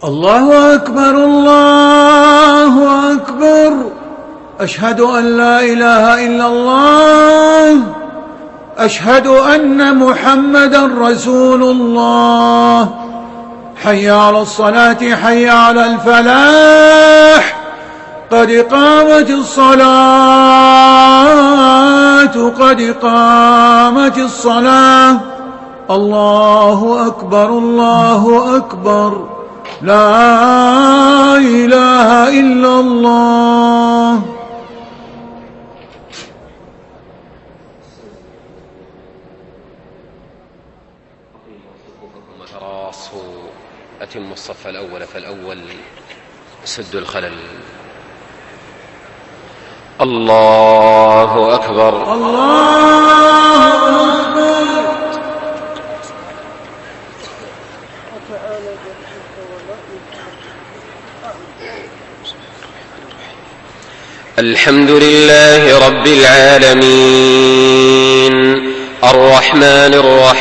الله أكبر الله أكبر. أشهد أن لا إله إلا الله. أشهد أن محمدا رسول الله. حي على الصلاة حي على الفلاح. قد قامت الصلاة قد قامت الصلاة. الله أكبر الله أكبر. لا إله إلا الله. تراصوا أتموا الصف الأول فالأول، سدوا الخلل. الله أكبر الله أكبر. الحمد لله رب العالمين، الرحمن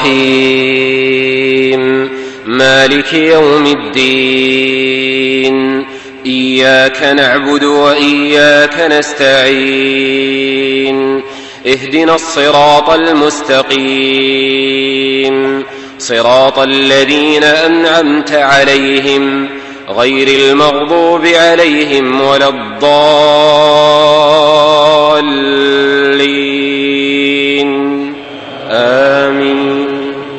الرحيم، مالك يوم الدين. إياك نعبد وإياك نستعين. اهدنا الصراط المستقيم، صراط الذين أنعمت عليهم غير المغضوب عليهم ولا الضالين. آمين.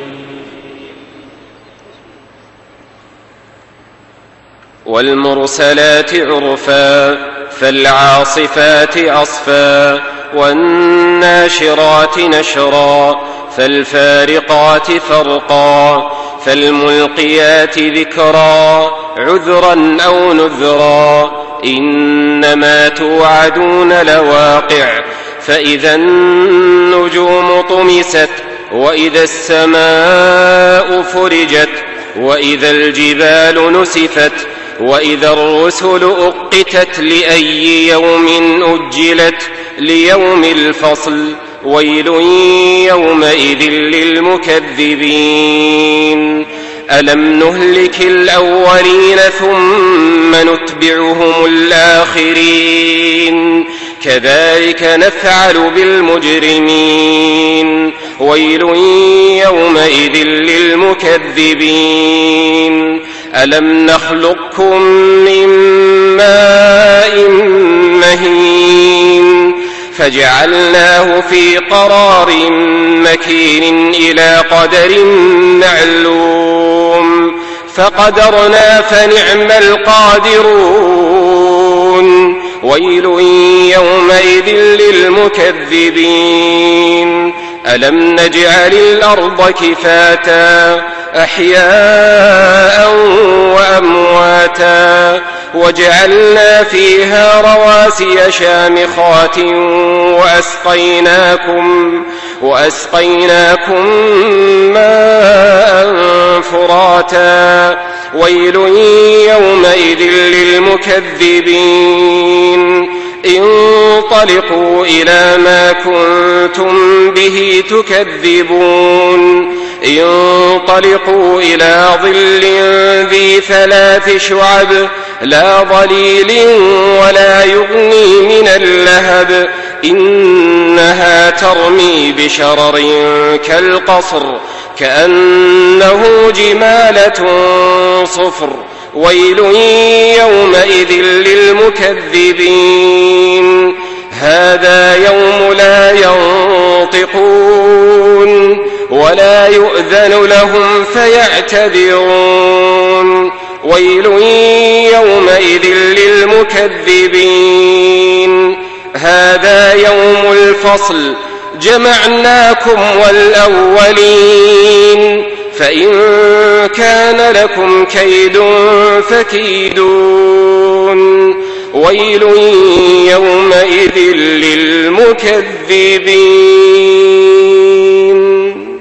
والمرسلات عرفا، فالعاصفات عصفا، والناشرات نشرا، فالفارقات فرقا، فالملقيات ذكرا، عذرا أو نذرا. إنما توعدون لواقع. فإذا النجوم طمست، وإذا السماء فرجت، وإذا الجبال نسفت، وإذا الرسل أقتت، لأي يوم أجلت، ليوم الفصل. ويل يومئذ للمكذبين. ألم نهلك الأولين ثم نتبعهم الآخرين، كذلك نفعل بالمجرمين. ويل يومئذ للمكذبين. ألم نخلقكم من ماء مهين، فجعلناه في قرار مكين إلى قدر معلوم، فقدرنا فنعم القادرون. ويل يومئذ للمكذبين. ألم نجعل الأرض كفاتا، أحياء وأمواتا، وجعلنا فيها رواسي شامخات، وأسقيناكم ماء فراتا. ويل يومئذ للمكذبين. انطلقوا إلى ما كنتم به تكذبون. انطلقوا إلى ظل ذي 3 شعب، لا ظليل ولا يغني من اللهب. إنها ترمي بشرر كالقصر، كأنه جمالة صفر. ويل يومئذ للمكذبين. هذا يوم لا ينطقون، ولا يؤذن لهم فيعتذرون. ويل يومئذ للمكذبين. هذا يوم الفصل، جمعناكم والأولين. فإن كان لكم كيد فكيدون. ويل يومئذ للمكذبين.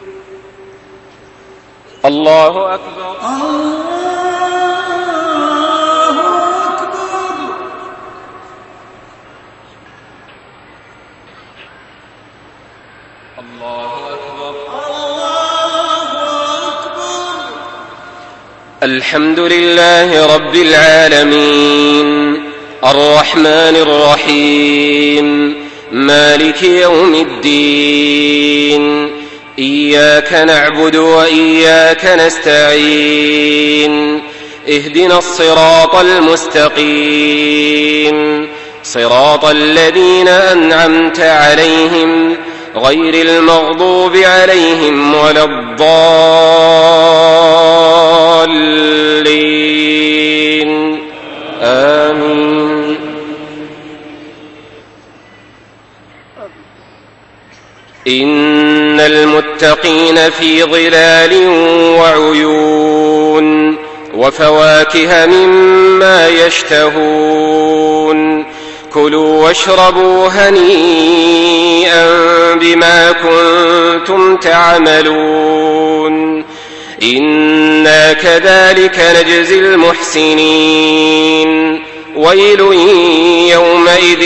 الله أكبر. الله أكبر. الحمد لله رب العالمين الرحمن الرحيم مالك يوم الدين إياك نعبد وإياك نستعين اهدنا الصراط المستقيم صراط الذين أنعمت عليهم غير المغضوب عليهم ولا الضالين آمين. إن المتقين في ظلال وعيون وفواكه مما يشتهون كلوا واشربوا هنيئا بما كنتم تعملون إنا كذلك نجزي المحسنين ويل يومئذ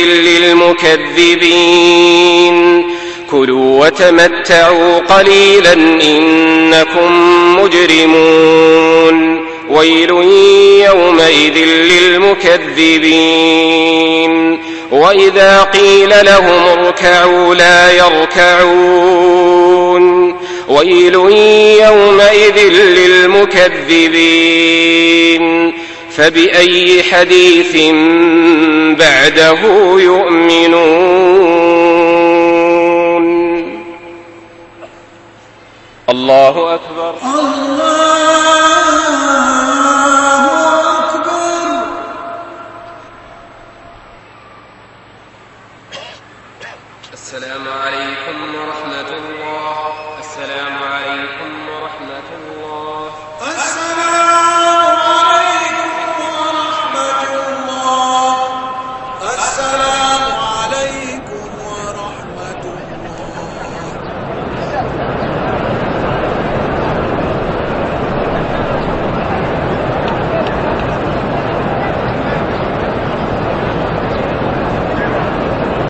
للمكذبين كلوا وتمتعوا قليلا إنكم مجرمون ويل يومئذ للمكذبين وإذا قيل لهم اركعوا لا يركعون ويل يومئذ للمكذبين فبأي حديث بعده يؤمنون. الله أكبر.